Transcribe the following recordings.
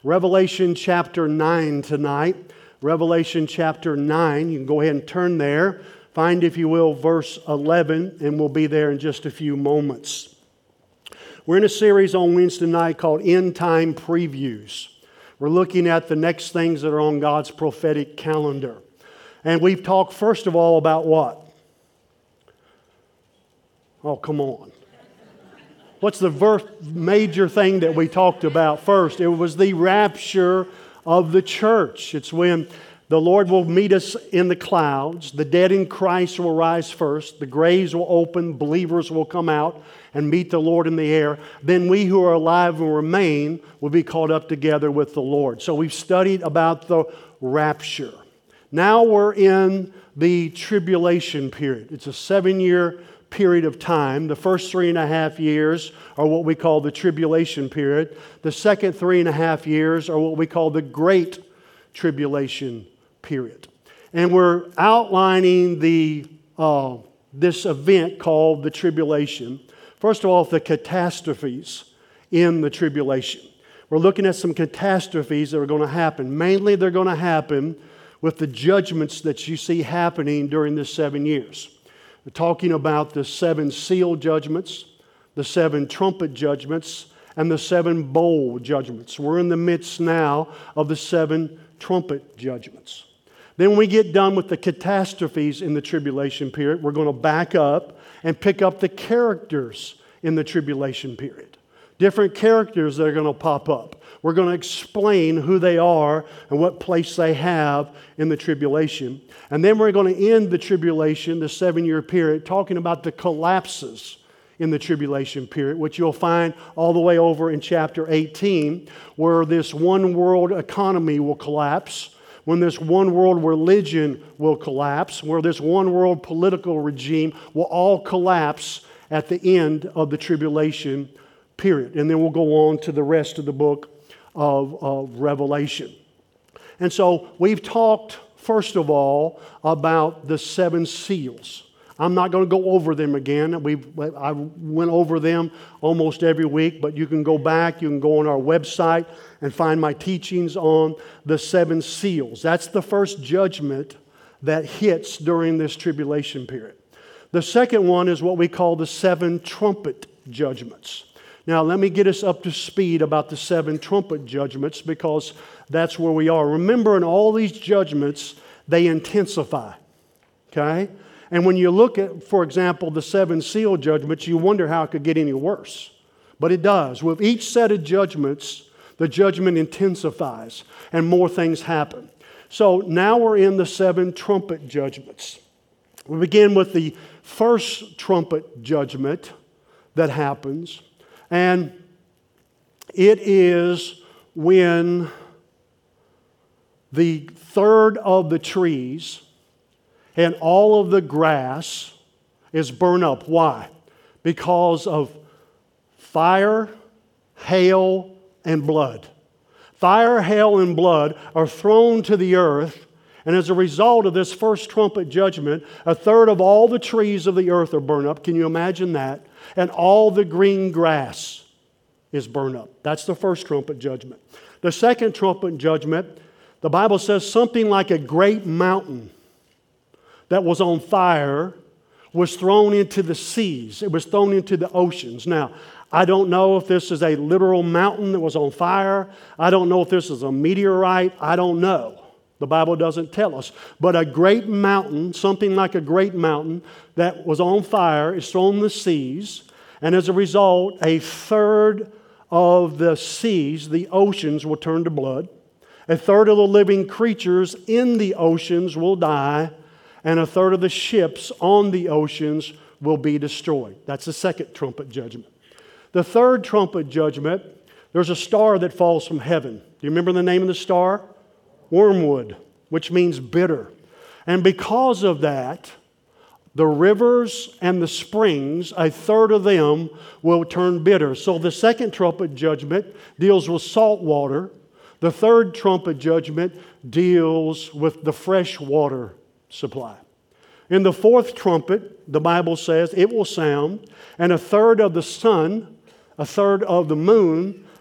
Revelation chapter 9 tonight. Revelation chapter 9. You can go ahead and turn there. Find, if you will, verse 11, and we'll be there in just a few moments. We're in a series on Wednesday night called End Time Previews. We're looking at the next things that are on God's prophetic calendar. And we've talked first of all about what? Oh, come on. What's the major thing that we talked about first? It was the rapture of the church. It's when the Lord will meet us in the clouds. The dead in Christ will rise first. The graves will open. Believers will come out and meet the Lord in the air. Then we who are alive and remain will be caught up together with the Lord. So we've studied about the rapture. Now we're in the tribulation period. It's a 7-year period of time. The first 3.5 years are what we call the tribulation period. The second 3.5 years are what we call the Great Tribulation period. And we're outlining this event called the tribulation. First of all, the catastrophes in the tribulation. We're looking at some catastrophes that are going to happen. Mainly they're going to happen with the judgments that you see happening during this 7 years. We're talking about the 7 seal judgments, the 7 trumpet judgments, and the 7 bowl judgments. We're in the midst now of the 7 trumpet judgments. Then when we get done with the catastrophes in the tribulation period, we're going to back up and pick up the characters in the tribulation period. Different characters that are going to pop up. We're going to explain who they are and what place they have in the tribulation. And then we're going to end the tribulation, the 7-year period, talking about the collapses in the tribulation period, which you'll find all the way over in chapter 18, where this one world economy will collapse, when this one world religion will collapse, where this one world political regime will all collapse at the end of the tribulation period. And then we'll go on to the rest of the book of Revelation. And so we've talked, first of all, about the 7 seals. I'm not going to go over them again. I went over them almost every week, but you can go back, you can go on our website and find my teachings on the 7 seals. That's the first judgment that hits during this tribulation period. The second one is what we call the 7 trumpet judgments. Now, let me get us up to speed about the 7 trumpet judgments, because that's where we are. Remember, in all these judgments, they intensify. Okay? And when you look at, for example, the 7 seal judgments, you wonder how it could get any worse. But it does. With each set of judgments, the judgment intensifies and more things happen. So now we're in the 7 trumpet judgments. We begin with the first trumpet judgment that happens. And it is when the third of the trees and all of the grass is burned up. Why? Because of fire, hail, and blood. Fire, hail, and blood are thrown to the earth, and as a result of this first trumpet judgment, a third of all the trees of the earth are burned up. Can you imagine that? And all the green grass is burned up. That's the first trumpet judgment. The second trumpet judgment, the Bible says something like a great mountain that was on fire was thrown into the seas. It was thrown into the oceans. Now, I don't know if this is a literal mountain that was on fire. I don't know if this is a meteorite. I don't know. The Bible doesn't tell us. But a great mountain, something like a great mountain that was on fire, is thrown in the seas. And as a result, a third of the seas, the oceans, will turn to blood. A third of the living creatures in the oceans will die. And a third of the ships on the oceans will be destroyed. That's the second trumpet judgment. The third trumpet judgment, there's a star that falls from heaven. Do you remember the name of the star? Wormwood, which means bitter. And because of that, the rivers and the springs, a third of them will turn bitter. So the second trumpet judgment deals with salt water. The third trumpet judgment deals with the fresh water supply. In the fourth trumpet, the Bible says, it will sound, and a third of the sun, a third of the moon,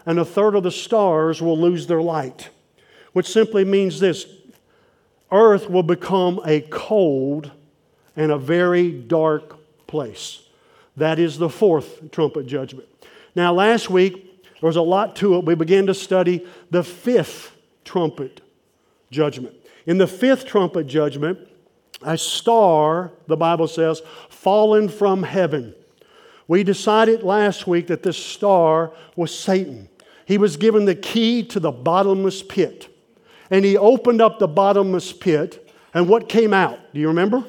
and a third of the stars will lose their light, which simply means this: earth will become a cold and a very dark place. That is the fourth trumpet judgment. Now, last week, there was a lot to it. We began to study the fifth trumpet judgment. In the fifth trumpet judgment, a star, the Bible says, fallen from heaven. We decided last week that this star was Satan. He was given the key to the bottomless pit. And he opened up the bottomless pit, and what came out? Do you remember?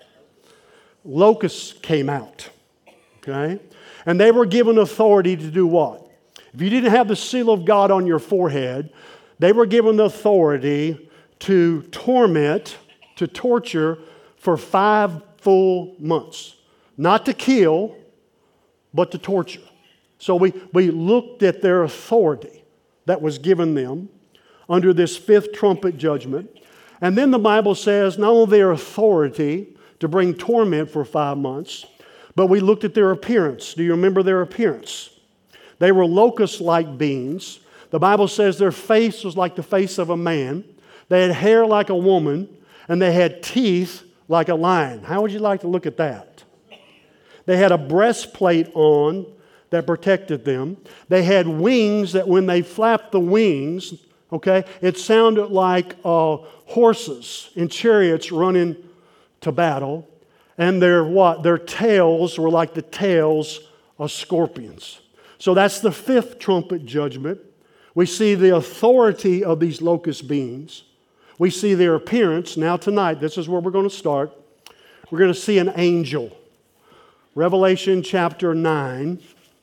Locusts came out. Okay? And they were given authority to do what? If you didn't have the seal of God on your forehead, they were given the authority to torment, to torture for 5 full months. Not to kill, but to torture. So we looked at their authority that was given them under this fifth trumpet judgment. And then the Bible says not only their authority to bring torment for 5 months, but we looked at their appearance. Do you remember their appearance? They were locust-like beings. The Bible says their face was like the face of a man. They had hair like a woman, and they had teeth like a lion. How would you like to look at that? They had a breastplate on that protected them. They had wings that when they flapped the wings, okay, it sounded like horses in chariots running to battle. And their tails were like the tails of scorpions. So that's the fifth trumpet judgment. We see the authority of these locust beings. We see their appearance. Now tonight, this is where we're going to start. We're going to see an angel. Revelation chapter 9.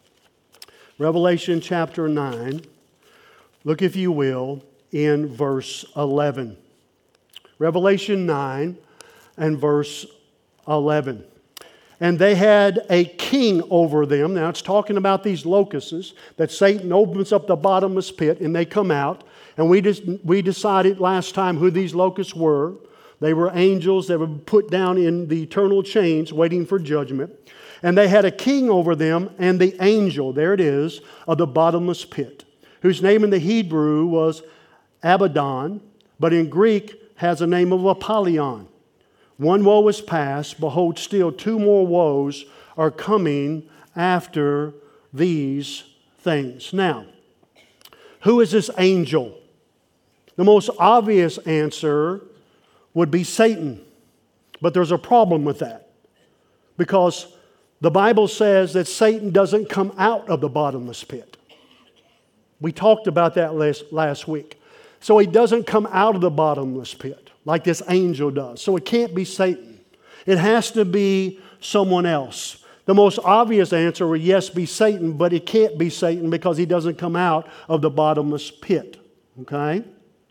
Revelation chapter 9. Look, if you will, in verse 11. Revelation 9 and verse 11. And they had a king over them. Now it's talking about these locusts that Satan opens up the bottomless pit and they come out. And we decided last time who these locusts were. They were angels that were put down in the eternal chains waiting for judgment. And they had a king over them, and the angel, there it is, of the bottomless pit, whose name in the Hebrew was Abaddon, but in Greek has a name of Apollyon. One woe is past, behold, still 2 more woes are coming after these things. Now, who is this angel? The most obvious answer would be Satan. But there's a problem with that. Because the Bible says that Satan doesn't come out of the bottomless pit. We talked about that last week. So he doesn't come out of the bottomless pit like this angel does. So it can't be Satan. It has to be someone else. The most obvious answer would, yes, be Satan, but it can't be Satan because he doesn't come out of the bottomless pit. Okay?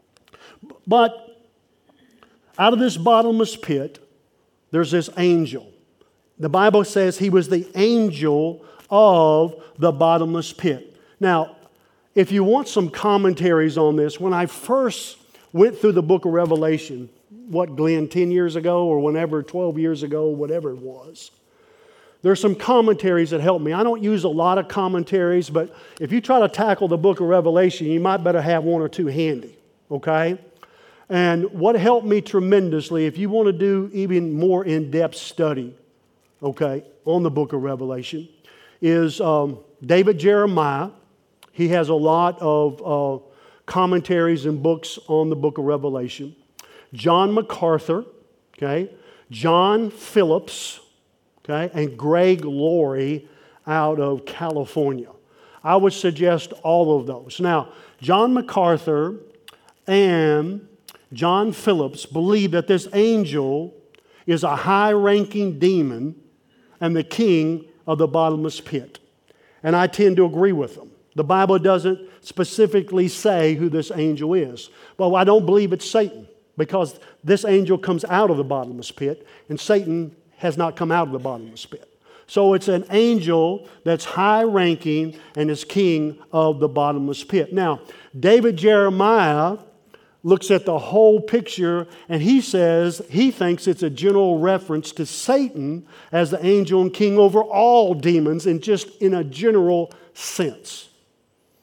But out of this bottomless pit, there's this angel. The Bible says he was the angel of the bottomless pit. Now, if you want some commentaries on this, when I first went through the book of Revelation, what, Glenn, 10 years ago or whenever, 12 years ago, whatever it was, there's some commentaries that help me. I don't use a lot of commentaries, but if you try to tackle the book of Revelation, you might better have 1 or 2 handy, okay? And what helped me tremendously, if you want to do even more in-depth study, okay, on the book of Revelation, is David Jeremiah. He has a lot of commentaries and books on the book of Revelation. John MacArthur, okay, John Phillips, okay, and Greg Laurie out of California. I would suggest all of those. Now, John MacArthur and John Phillips believe that this angel is a high-ranking demon and the king of the bottomless pit. And I tend to agree with them. The Bible doesn't specifically say who this angel is. But I don't believe it's Satan because this angel comes out of the bottomless pit and Satan has not come out of the bottomless pit. So it's an angel that's high-ranking and is king of the bottomless pit. Now, David Jeremiah looks at the whole picture and he says he thinks it's a general reference to Satan as the angel and king over all demons and just in a general sense.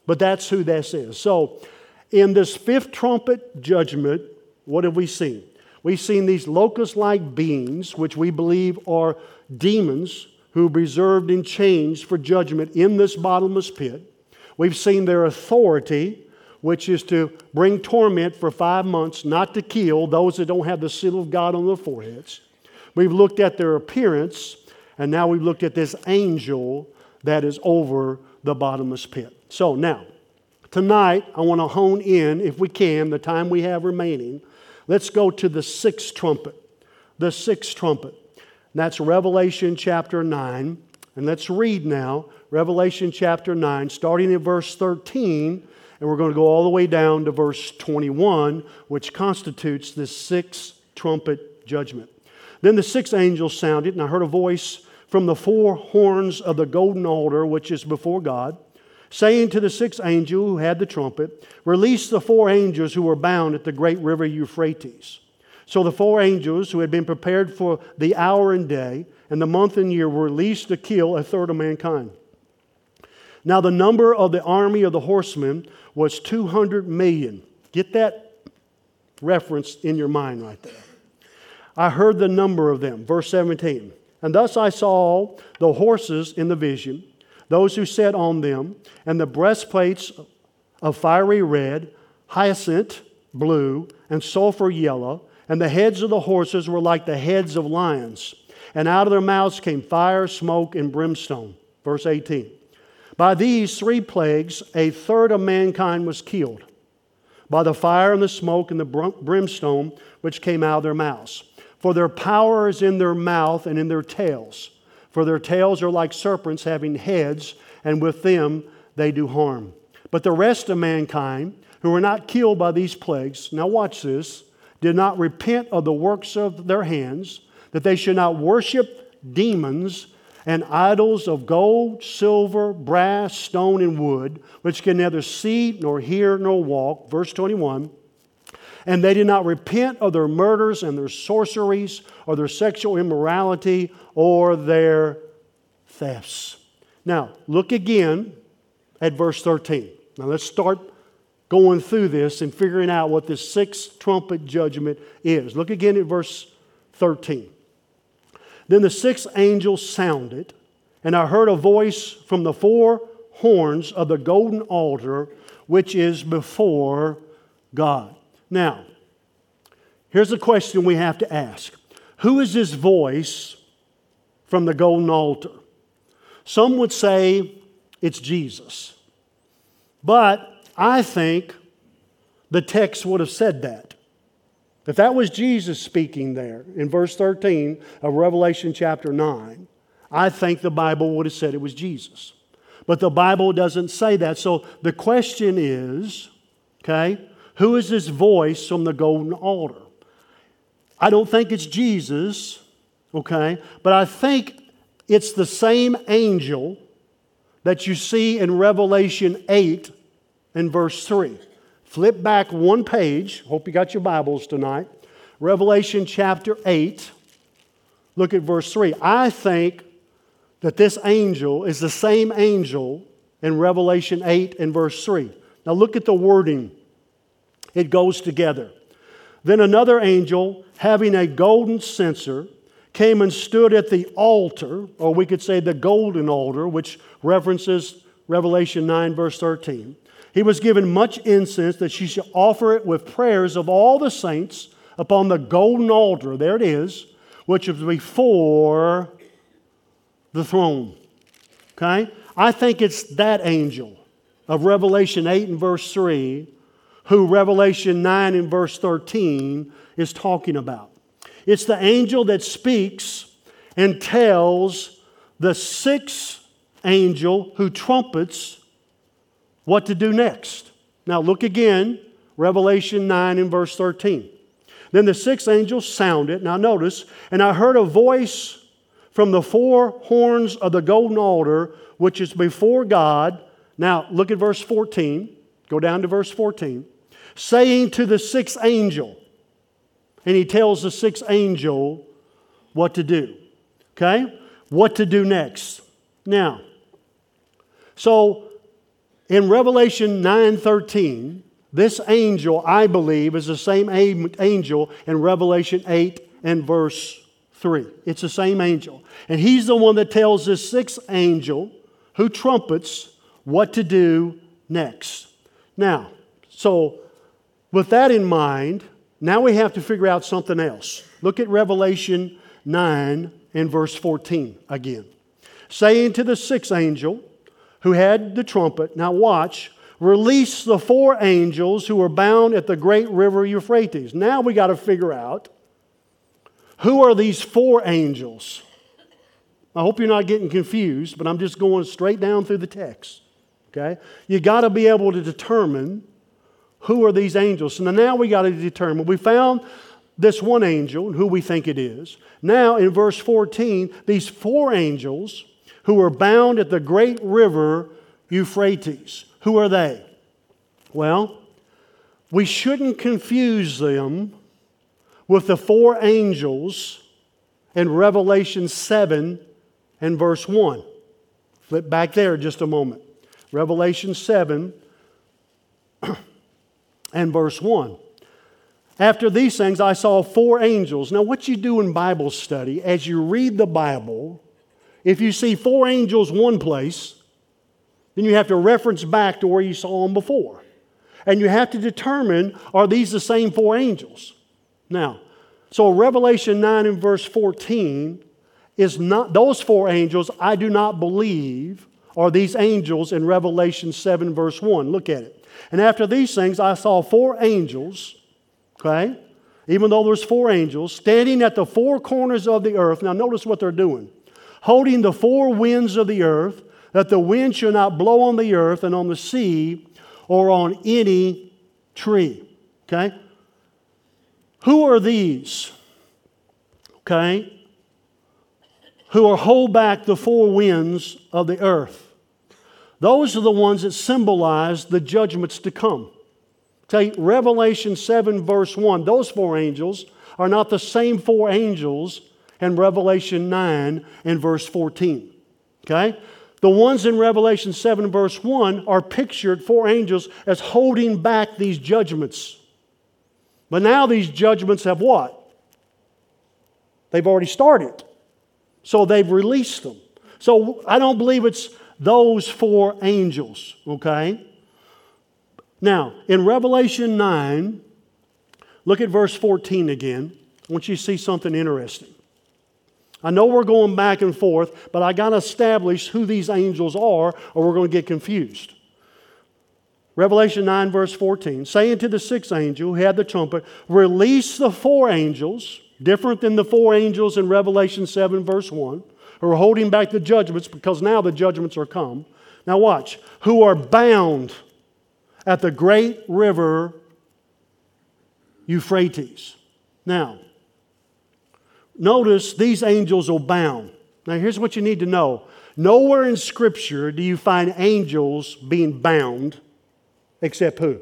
But that's who this is. So, in this fifth trumpet judgment, what have we seen? We've seen these locust-like beings, which we believe are demons who are reserved in chains for judgment in this bottomless pit. We've seen their authority, which is to bring torment for 5 months, not to kill those that don't have the seal of God on their foreheads. We've looked at their appearance, and now we've looked at this angel that is over the bottomless pit. So now, tonight, I want to hone in, if we can, the time we have remaining. Let's go to the sixth trumpet. The sixth trumpet. And that's Revelation chapter 9. And let's read now Revelation chapter 9, starting at verse 13. And we're going to go all the way down to verse 21, which constitutes this sixth trumpet judgment. Then the sixth angel sounded, and I heard a voice from the four horns of the golden altar, which is before God, saying to the sixth angel who had the trumpet, "Release the four angels who were bound at the great river Euphrates." So the four angels who had been prepared for the hour and day and the month and year were released to kill a third of mankind. Now the number of the army of the horsemen was 200 million. Get that reference in your mind right there. I heard the number of them. Verse 17. And thus I saw the horses in the vision, those who sat on them, and the breastplates of fiery red, hyacinth blue, and sulfur yellow, and the heads of the horses were like the heads of lions, and out of their mouths came fire, smoke, and brimstone. Verse 18. By these three plagues, a third of mankind was killed, by the fire and the smoke and the brimstone which came out of their mouths. For their power is in their mouth and in their tails. For their tails are like serpents having heads, and with them they do harm. But the rest of mankind, who were not killed by these plagues, now watch this, did not repent of the works of their hands, that they should not worship demons and idols of gold, silver, brass, stone, and wood, which can neither see nor hear nor walk. Verse 21. And they did not repent of their murders and their sorceries or their sexual immorality or their thefts. Now, look again at verse 13. Now, let's start going through this and figuring out what this sixth trumpet judgment is. Look again at verse 13. Then the sixth angel sounded, and I heard a voice from the four horns of the golden altar, which is before God. Now, here's a question we have to ask. Who is this voice from the golden altar? Some would say it's Jesus. But I think the text would have said that. If that was Jesus speaking there in verse 13 of Revelation chapter 9, I think the Bible would have said it was Jesus. But the Bible doesn't say that. So the question is, okay, who is this voice from the golden altar? I don't think it's Jesus, okay, but I think it's the same angel that you see in Revelation 8 and verse 3. Flip back one page. Hope you got your Bibles tonight. Revelation chapter 8. Look at verse 3. I think that this angel is the same angel in Revelation 8 and verse 3. Now look at the wording. It goes together. Then another angel, having a golden censer, came and stood at the altar, or we could say the golden altar, which references Revelation 9 verse 13. He was given much incense that she should offer it with prayers of all the saints upon the golden altar, there it is, which is before the throne. Okay? I think it's that angel of Revelation 8 and verse 3 who Revelation 9 and verse 13 is talking about. It's the angel that speaks and tells the sixth angel who trumpets what to do next. Now look again, Revelation 9 and verse 13. Then the sixth angel sounded, now notice, and I heard a voice from the four horns of the golden altar, which is before God. Now look at verse 14. Go down to verse 14. Saying to the sixth angel, and he tells the sixth angel what to do. Okay? What to do next. Now, so In Revelation 9:13, this angel, I believe, is the same angel in Revelation 8 and verse 3. It's the same angel. And he's the one that tells this sixth angel who trumpets what to do next. Now, so with that in mind, now we have to figure out something else. Look at Revelation 9 and verse 14 again. Saying to the sixth angel who had the trumpet, now watch, release the four angels who are bound at the great river Euphrates. Now we got to figure out, who are these four angels? I hope you're not getting confused, but I'm just going straight down through the text. Okay? You got to be able to determine who are these angels. So now we got to determine. We found this one angel, who we think it is. Now in verse 14, these four angels who are bound at the great river Euphrates. Who are they? Well, we shouldn't confuse them with the four angels in Revelation 7 and verse 1. Flip back there just a moment. Revelation 7 and verse 1. After these things I saw four angels. Now what you do in Bible study, as you read the Bible, if you see four angels one place, then you have to reference back to where you saw them before. And you have to determine, are these the same four angels? Now, so Revelation 9 and verse 14 is not, those four angels I do not believe are these angels in Revelation 7 verse 1. Look at it. And after these things I saw four angels, okay, even though there's four angels, standing at the four corners of the earth. Now notice what they're doing. Holding the four winds of the earth, that the wind shall not blow on the earth and on the sea or on any tree. Okay? Who are these? Okay? Who are hold back the four winds of the earth. Those are the ones that symbolize the judgments to come. Okay, Revelation 7 verse 1, those four angels are not the same four angels in Revelation 9 and verse 14. Okay? The ones in Revelation 7 verse 1 are pictured, four angels, as holding back these judgments. But now these judgments have what? They've already started. So they've released them. So I don't believe it's those four angels. Okay? Now, in Revelation 9, look at verse 14 again. I want you to see something interesting. I know we're going back and forth, but I got to establish who these angels are, or we're going to get confused. Revelation 9, verse 14, saying to the sixth angel who had the trumpet, release the four angels, different than the four angels in Revelation 7, verse 1, who are holding back the judgments because now the judgments are come. Now watch, who are bound at the great river Euphrates. Now, notice these angels are bound. Now here's what you need to know. Nowhere in Scripture do you find angels being bound except who?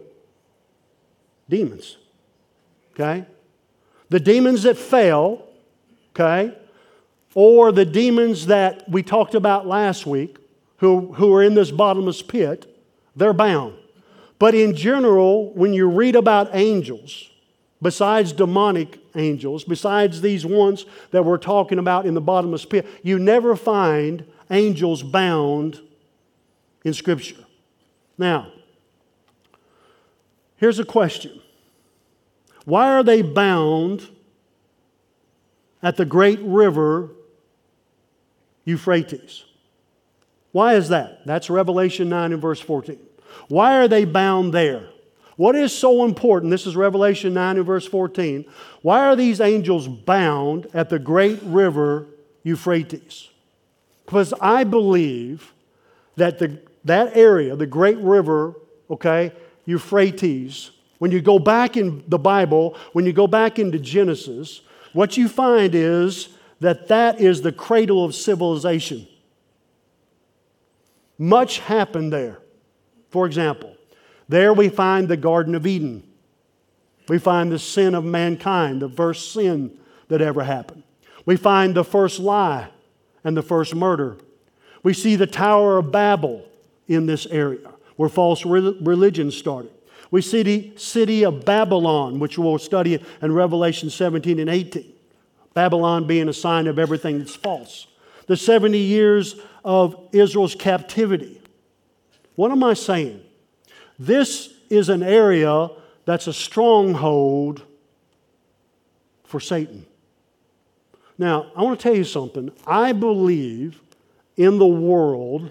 Demons. Okay? The demons that fell, okay, or the demons that we talked about last week who are in this bottomless pit, they're bound. But in general, when you read about angels, besides demonic angels, besides these ones that we're talking about in the bottomless pit, you never find angels bound in Scripture. Now, here's a question. Why are they bound at the great river Euphrates? Why is that? That's Revelation 9 and verse 14. Why are they bound there? What is so important? This is Revelation 9 and verse 14. Why are these angels bound at the great river Euphrates? Because I believe that that area, the great river, okay, Euphrates, when you go back in the Bible, when you go back into Genesis, what you find is that is the cradle of civilization. Much happened there. For example, there we find the Garden of Eden. We find the sin of mankind, the first sin that ever happened. We find the first lie and the first murder. We see the Tower of Babel in this area. where false religion started. We see the city of Babylon, which we'll study in Revelation 17 and 18. Babylon being a sign of everything that's false. The 70 years of Israel's captivity. What am I saying? This is an area that's a stronghold for Satan. Now, I want to tell you something. I believe in the world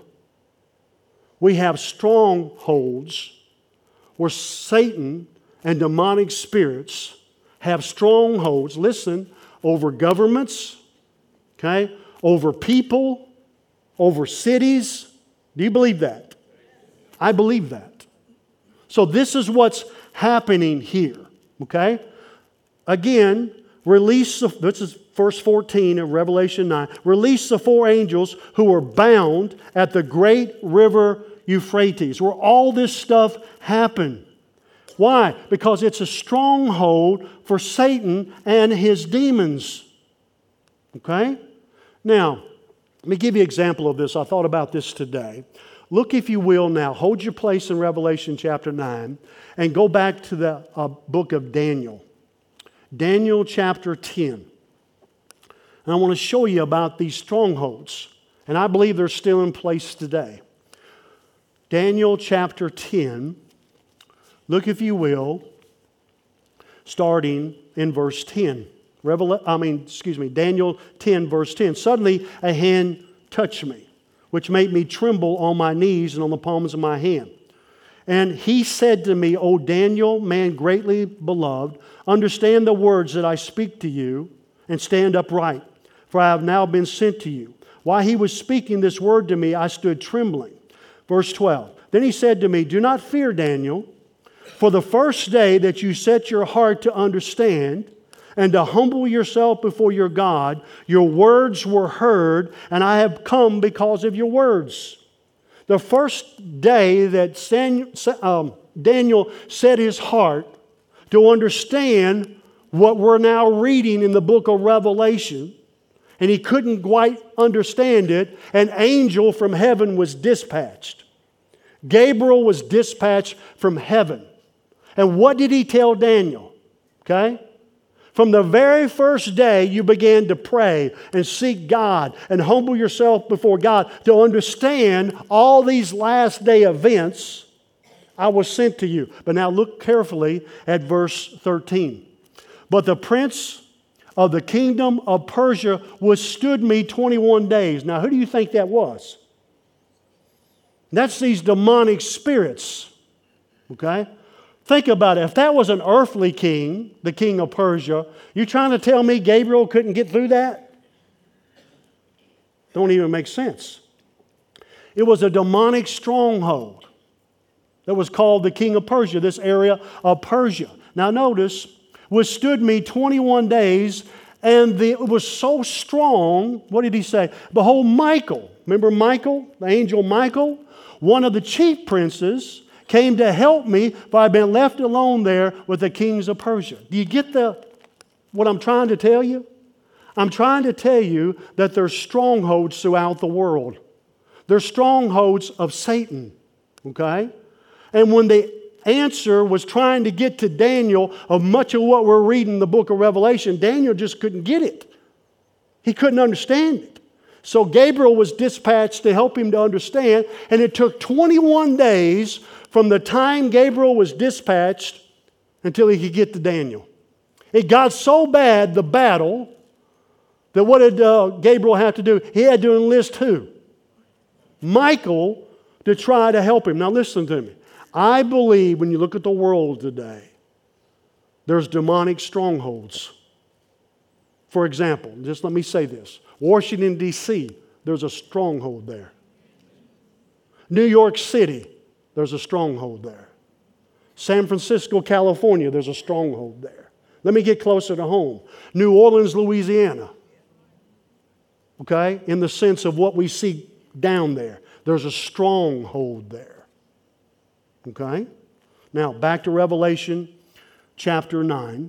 we have strongholds where Satan and demonic spirits have strongholds, listen, over governments, okay, over people, over cities. Do you believe that? I believe that. So this is what's happening here, okay? Again, this is verse 14 of Revelation 9. Release the 4 angels who were bound at the great river Euphrates, where all this stuff happened. Why? Because it's a stronghold for Satan and his demons. Okay? Now, let me give you an example of this. I thought about this today. Look, if you will, now. Hold your place in Revelation chapter 9 and go back to the book of Daniel. Daniel chapter 10. And I want to show you about these strongholds. And I believe they're still in place today. Daniel chapter 10. Look, if you will, starting in verse 10. Daniel 10, verse 10. Suddenly a hand touched me, which made me tremble on my knees and on the palms of my hand. And he said to me, O Daniel, man greatly beloved, understand the words that I speak to you and stand upright, for I have now been sent to you. While he was speaking this word to me, I stood trembling. Verse 12. Then he said to me, do not fear, Daniel, for the first day that you set your heart to understand and to humble yourself before your God, your words were heard, and I have come because of your words. The first day that Daniel set his heart to understand what we're now reading in the book of Revelation, and he couldn't quite understand it, an angel from heaven was dispatched. Gabriel was dispatched from heaven. And what did he tell Daniel? Okay? From the very first day you began to pray and seek God and humble yourself before God to understand all these last day events, I was sent to you. But now look carefully at verse 13. But the prince of the kingdom of Persia withstood me 21 days. Now who do you think that was? That's these demonic spirits. Okay? Think about it. If that was an earthly king, the king of Persia, you trying to tell me Gabriel couldn't get through that? Don't even make sense. It was a demonic stronghold that was called the king of Persia, this area of Persia. Now notice, withstood me 21 days, and it was so strong, what did he say? Behold, Michael, remember Michael, the angel Michael? One of the chief princes came to help me, for I've been left alone there with the kings of Persia. Do you get what I'm trying to tell you? I'm trying to tell you that there's strongholds throughout the world. There's strongholds of Satan, okay? And when the answer was trying to get to Daniel of much of what we're reading in the book of Revelation, Daniel just couldn't get it. He couldn't understand it. So Gabriel was dispatched to help him to understand, and it took 21 days from the time Gabriel was dispatched until he could get to Daniel. It got so bad, the battle, that what did Gabriel have to do? He had to enlist who? Michael, to try to help him. Now listen to me. I believe when you look at the world today, there's demonic strongholds. For example, just let me say this. Washington, D.C., there's a stronghold there. New York City, there's a stronghold there. San Francisco, California, there's a stronghold there. Let me get closer to home. New Orleans, Louisiana. Okay? In the sense of what we see down there. There's a stronghold there. Okay? Now, back to Revelation chapter 9.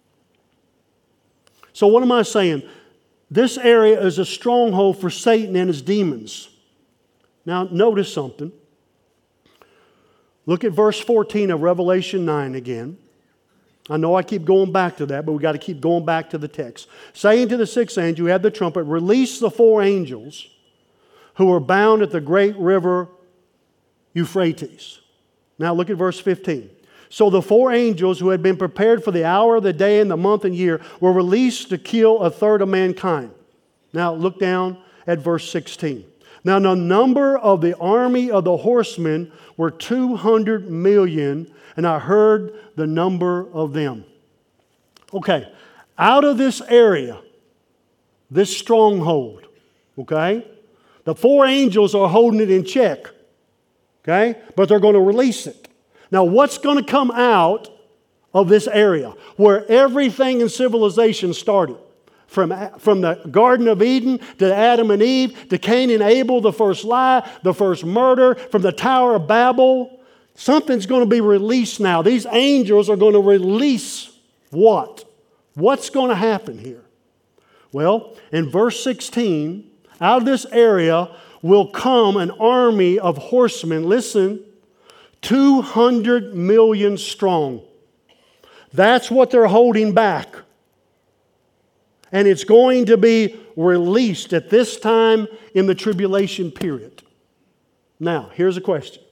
So what am I saying? This area is a stronghold for Satan and his demons. Now, notice something. Look at verse 14 of Revelation 9 again. I know I keep going back to that, but we've got to keep going back to the text. Saying to the sixth angel who had the trumpet, release the four angels who are bound at the great river Euphrates. Now look at verse 15. So the four angels who had been prepared for the hour, the day, and the month and year were released to kill a third of mankind. Now look down at verse 16. Now the number of the army of the horsemen were 200 million, and I heard the number of them. Okay, out of this area, this stronghold, okay, the four angels are holding it in check, okay, but they're going to release it. Now, what's going to come out of this area where everything in civilization started? From the Garden of Eden to Adam and Eve, to Cain and Abel, the first lie, the first murder, from the Tower of Babel. Something's going to be released now. These angels are going to release what? What's going to happen here? Well, in verse 16, out of this area will come an army of horsemen. Listen, 200 million strong. That's what they're holding back. And it's going to be released at this time in the tribulation period. Now, here's a question.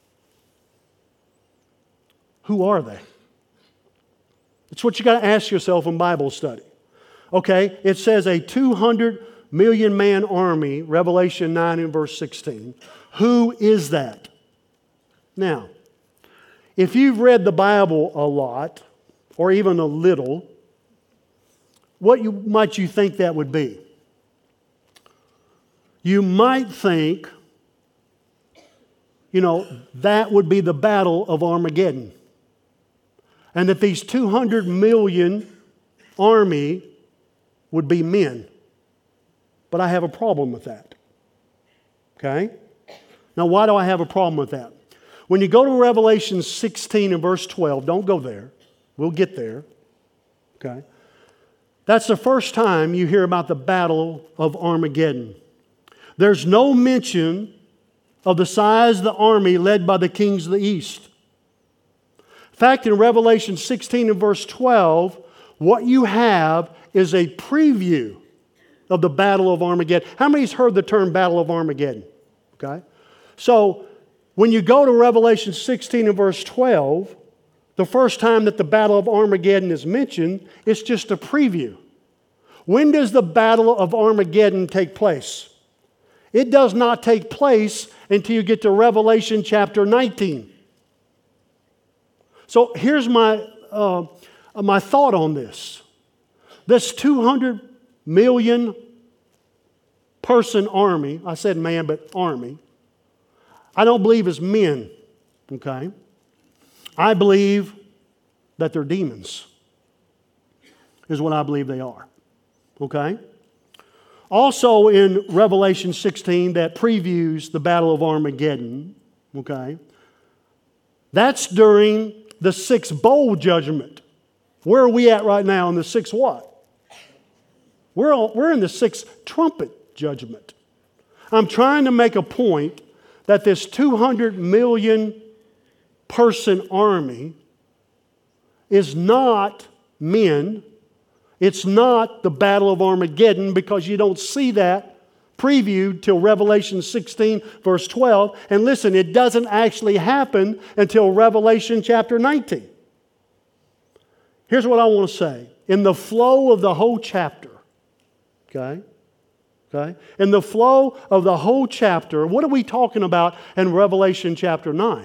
Who are they? It's what you got to ask yourself in Bible study. Okay, it says a 200 million man army, Revelation 9 and verse 16. Who is that? Now, if you've read the Bible a lot, or even a little, what might you think that would be? You might think, that would be the battle of Armageddon. And that these 200 million army would be men. But I have a problem with that. Okay? Now, why do I have a problem with that? When you go to Revelation 16 and verse 12, don't go there. We'll get there. Okay? That's the first time you hear about the battle of Armageddon. There's no mention of the size of the army led by the kings of the east. In fact, in Revelation 16 and verse 12, what you have is a preview of the battle of Armageddon. How many's heard the term battle of Armageddon? Okay? So, when you go to Revelation 16 and verse 12, the first time that the battle of Armageddon is mentioned, it's just a preview. When does the battle of Armageddon take place? It does not take place until you get to Revelation chapter 19. So here's my thought on this. This 200 million person army, I said man, but army, I don't believe is men, okay? I believe that they're demons, is what I believe they are, okay? Also in Revelation 16 that previews the battle of Armageddon, okay? That's during the sixth bowl judgment. Where are we at right now in the sixth what? We're in the sixth trumpet judgment. I'm trying to make a point that this 200 million person army is not men. It's not the battle of Armageddon, because you don't see that previewed till Revelation 16 verse 12. And listen, it doesn't actually happen until Revelation chapter 19. Here's what I want to say. In the flow of the whole chapter, okay? In the flow of the whole chapter, what are we talking about in Revelation chapter 9?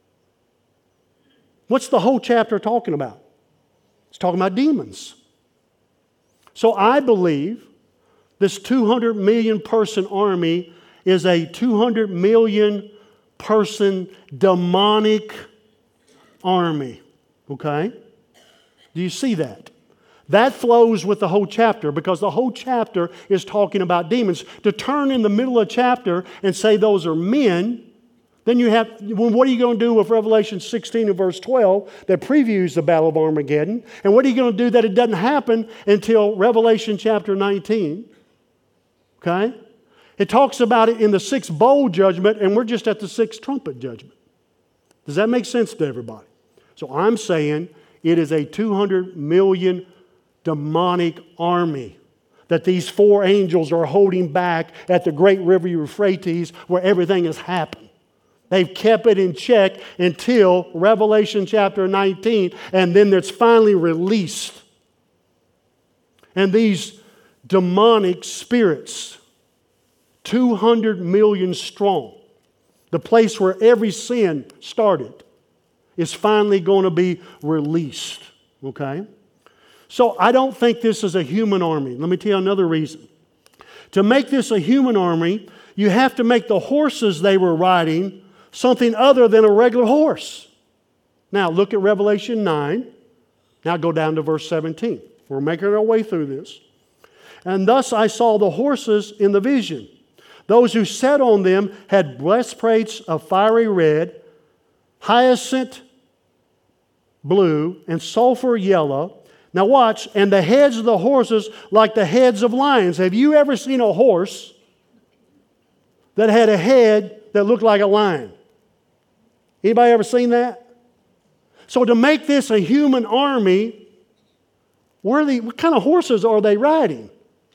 What's the whole chapter talking about? It's talking about demons. So I believe this 200 million person army is a 200 million person demonic army. Okay? Do you see that? That flows with the whole chapter, because the whole chapter is talking about demons. To turn in the middle of the chapter and say those are men, then what are you going to do with Revelation 16 and verse 12 that previews the battle of Armageddon? And what are you going to do that it doesn't happen until Revelation chapter 19? Okay? It talks about it in the sixth bowl judgment, and we're just at the sixth trumpet judgment. Does that make sense to everybody? So I'm saying it is a 200 million demonic army that these four angels are holding back at the great river Euphrates where everything has happened. They've kept it in check until Revelation chapter 19, and then it's finally released. And these demonic spirits, 200 million strong, the place where every sin started, is finally going to be released. Okay? So I don't think this is a human army. Let me tell you another reason. To make this a human army, you have to make the horses they were riding something other than a regular horse. Now look at Revelation 9. Now go down to verse 17. We're making our way through this. And thus I saw the horses in the vision. Those who sat on them had breastplates of fiery red, hyacinth blue, and sulfur yellow. Now watch, and the heads of the horses like the heads of lions. Have you ever seen a horse that had a head that looked like a lion? Anybody ever seen that? So to make this a human army, what kind of horses are they riding?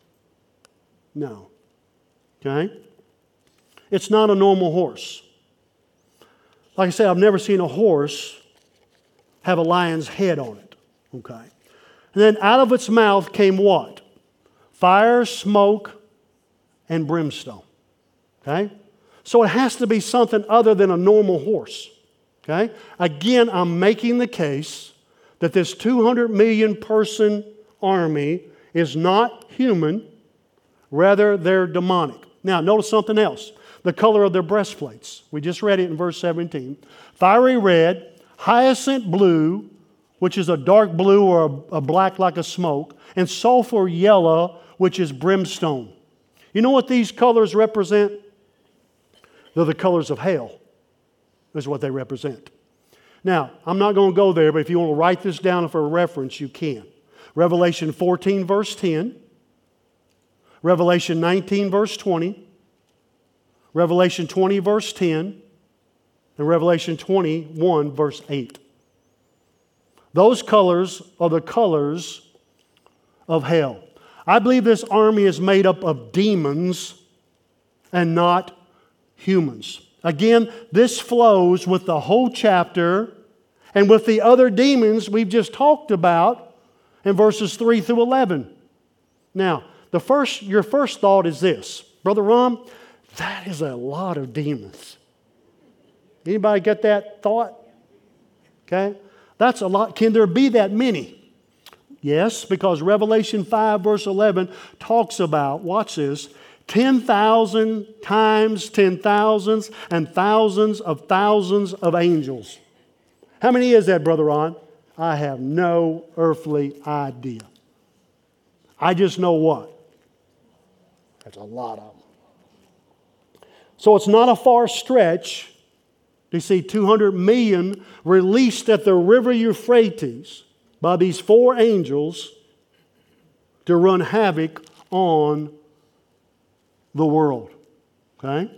No. Okay? It's not a normal horse. Like I said, I've never seen a horse have a lion's head on it. Okay? And then out of its mouth came what? Fire, smoke, and brimstone. Okay? So it has to be something other than a normal horse. Okay? Again, I'm making the case that this 200 million person army is not human, rather they're demonic. Now, notice something else. The color of their breastplates. We just read it in verse 17. Fiery red, hyacinth blue, which is a dark blue or a black like a smoke, and sulfur yellow, which is brimstone. You know what these colors represent? They're the colors of hell, is what they represent. Now, I'm not going to go there, but if you want to write this down for a reference, you can. Revelation 14, verse 10. Revelation 19, verse 20. Revelation 20, verse 10. And Revelation 21, verse 8. Those colors are the colors of hell. I believe this army is made up of demons and not humans. Again, this flows with the whole chapter and with the other demons we've just talked about in verses 3 through 11. Now, your first thought is this. Brother Ron, that is a lot of demons. Anybody get that thought? Okay? That's a lot. Can there be that many? Yes, because Revelation 5 verse 11 talks about, watch this, 10,000 times 10,000s and thousands of angels. How many is that, Brother Ron? I have no earthly idea. I just know what? That's a lot of them. So it's not a far stretch to see 200 million released at the river Euphrates by these four angels to run havoc on the world. Okay?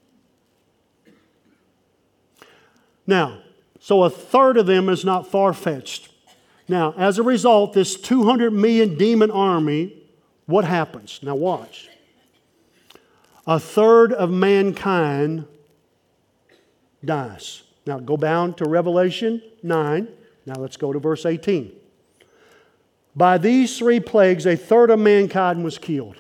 Now, so a third of them is not far-fetched. Now, as a result, this 200 million demon army, what happens? Now watch. A third of mankind dies. Now go down to Revelation 9. Now let's go to verse 18. By these three plagues, a third of mankind was killed.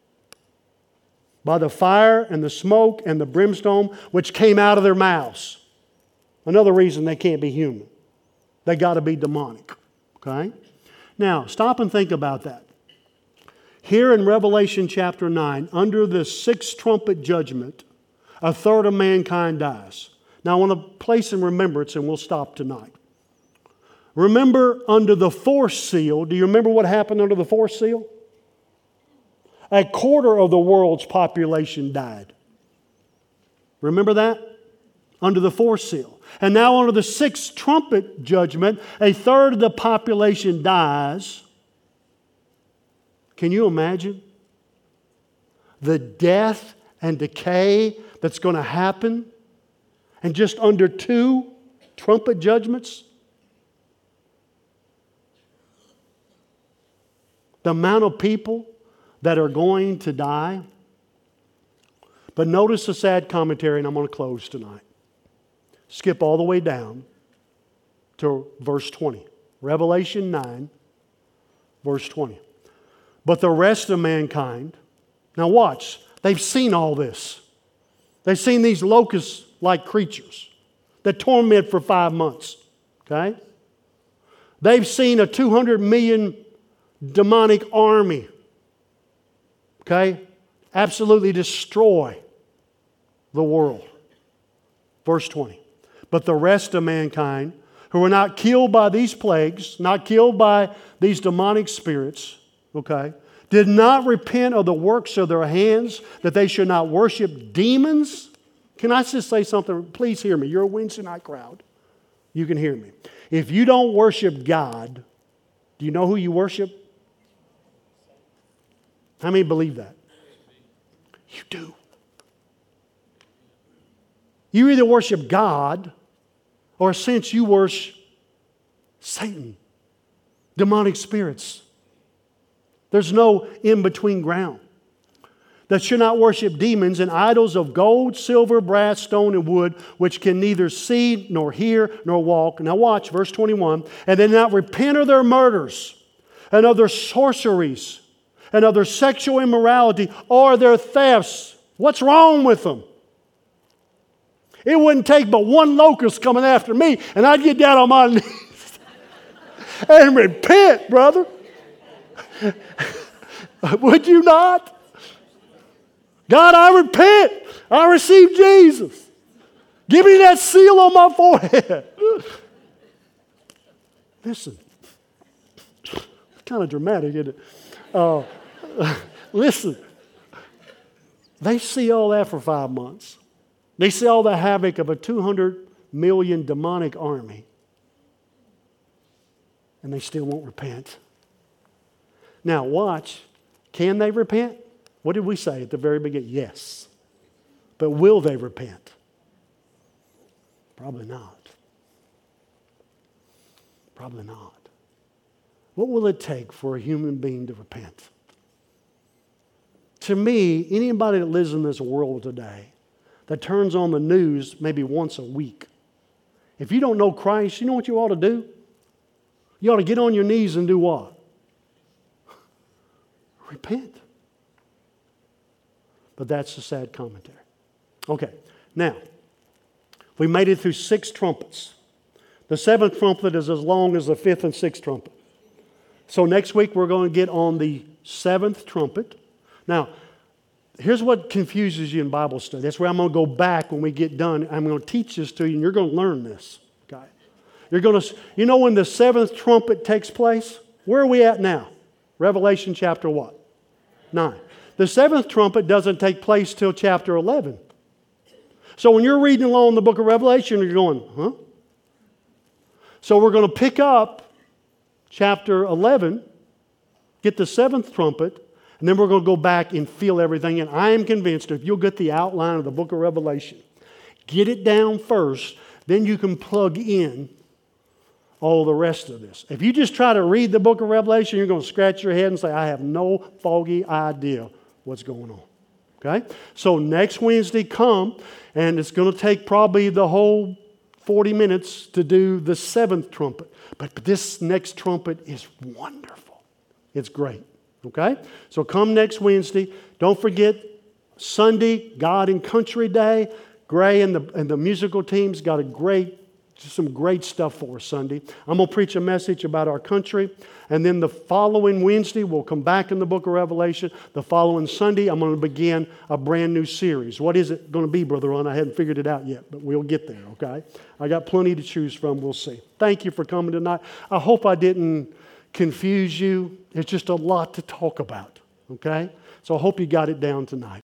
By the fire and the smoke and the brimstone which came out of their mouths. Another reason they can't be human. They got to be demonic. Okay? Now, stop and think about that. Here in Revelation chapter 9, under the sixth trumpet judgment, a third of mankind dies. Now, I want to place in remembrance, and we'll stop tonight. Remember under the fourth seal, do you remember what happened under the fourth seal? A quarter of the world's population died. Remember that? Under the fourth seal. And now under the sixth trumpet judgment, a third of the population dies. Can you imagine the death and decay that's going to happen in just under 2 trumpet judgments, the amount of people that are going to die. But notice the sad commentary, and I'm going to close tonight. Skip all the way down to verse 20. Revelation 9, verse 20. But the rest of mankind, now watch, they've seen all this. They've seen these locust-like creatures that torment for 5 months. Okay? They've seen a 200 million demonic army. Okay? Absolutely destroy the world. Verse 20. But the rest of mankind, who were not killed by these plagues, not killed by these demonic spirits, okay, did not repent of the works of their hands, that they should not worship demons. Can I just say something? Please hear me. You're a Wednesday night crowd. You can hear me. If you don't worship God, do you know who you worship? How many believe that? You do. You either worship God, or since you worship Satan, demonic spirits. There's no in-between ground. That should not worship demons and idols of gold, silver, brass, stone, and wood, which can neither see, nor hear, nor walk. Now watch, verse 21. And they not repent of their murders, and of their sorceries, and of their sexual immorality, or their thefts. What's wrong with them? It wouldn't take but one locust coming after me, and I'd get down on my knees and repent, brother. Would you not? God, I repent. I receive Jesus. Give me that seal on my forehead. Listen. Kind of dramatic, isn't it? Listen. They see all that for 5 months. They see all the havoc of a 200 million demonic army. And they still won't repent. Now watch. Can they repent? What did we say at the very beginning? Yes. But will they repent? Probably not. Probably not. What will it take for a human being to repent? To me, anybody that lives in this world today that turns on the news maybe once a week, if you don't know Christ, you know what you ought to do? You ought to get on your knees and do what? Repent. But that's the sad commentary. Okay, now, we made it through 6 trumpets. The 7th trumpet is as long as the 5th and 6th trumpet. So next week we're going to get on the 7th trumpet. Now, here's what confuses you in Bible study. That's where I'm going to go back when we get done. I'm going to teach this to you, and you're going to learn this. Okay? You're going to, you know when the 7th trumpet takes place? Where are we at now? Revelation chapter what? 9. The 7th trumpet doesn't take place till chapter 11. So when you're reading along the book of Revelation, you're going, huh? So we're going to pick up chapter 11, get the 7th trumpet, and then we're going to go back and fill everything in. I am convinced if you'll get the outline of the book of Revelation, get it down first, then you can plug in all the rest of this. If you just try to read the book of Revelation, you're going to scratch your head and say, I have no foggy idea what's going on. Okay? So next Wednesday come, and it's going to take probably the whole 40 minutes to do the 7th trumpet. But this next trumpet is wonderful. It's great. Okay? So come next Wednesday. Don't forget Sunday, God and Country Day. Gray and the musical teams got some great stuff for us Sunday. I'm going to preach a message about our country. And then the following Wednesday, we'll come back in the book of Revelation. The following Sunday, I'm going to begin a brand new series. What is it going to be, Brother Ron? I hadn't figured it out yet, but we'll get there, okay? I got plenty to choose from. We'll see. Thank you for coming tonight. I hope I didn't confuse you. It's just a lot to talk about, okay? So I hope you got it down tonight.